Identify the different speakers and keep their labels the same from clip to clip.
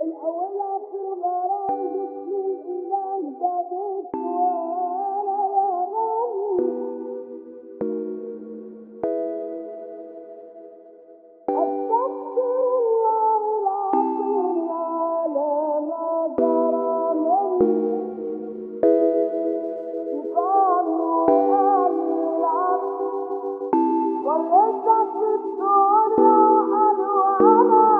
Speaker 1: الأولى في الغرام باسم الإله بدت وأنا يا غالي أستغفر الله العظيم على ما جرى مني شيطان وقال العبد وريتك الدنيا وحلوانها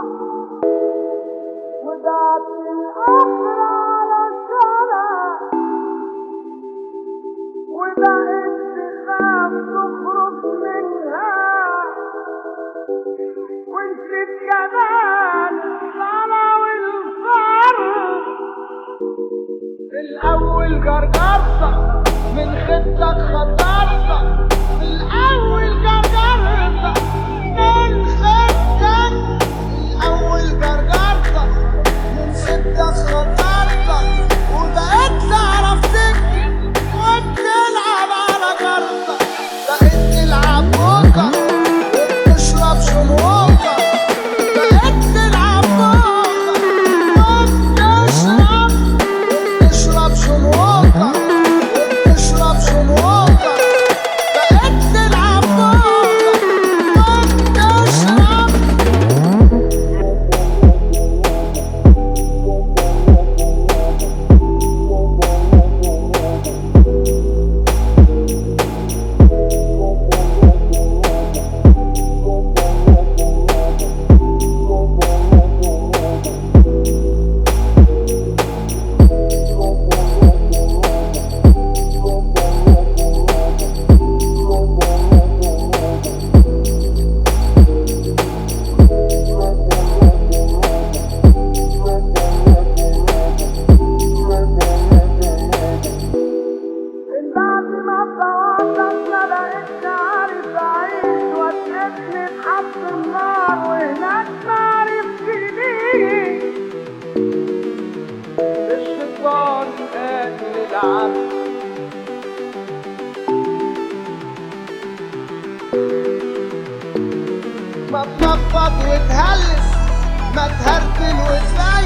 Speaker 1: ودعت الآخرة على الشارع وبقيت تخاف تخرج منها ونسيت كمان الصلاة والفرض. الأول جرجرتك من خدتك خطرتك الأول جرجرتك من خدتك الأول جرجرتك من خدتك خطرتك وبقيت تعرف تجري وبتلعب على جرتك بقيت تلعب بوكر وبتشرب شموكر بقيت تلعب بوكر وبتشرب شموكر وبتشرب شموكر بقيت تلعب بوكر وبتشرب. بعد ما اتطوعتك ما بقتش عارف اعيش وديتني لحد النار وهناك معرفتش ليه الشيطان قال للعبد ما تنفض وتهلس ما تهرتل وتزين